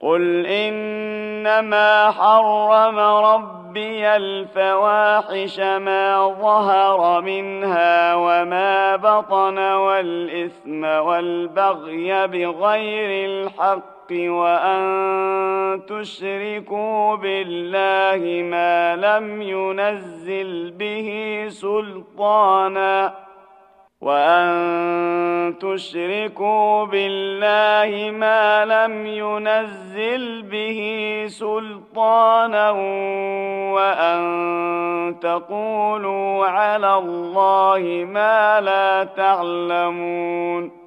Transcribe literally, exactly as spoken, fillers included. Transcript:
قل إنما حرم ربي الفواحش ما ظهر منها وما بطن والإثم والبغي بغير الحق وأن تشركوا بالله ما لم ينزل به سلطانا وأن تشركوا بالله ما لم ينزل به سلطانا وأن تقولوا على الله ما لا تعلمون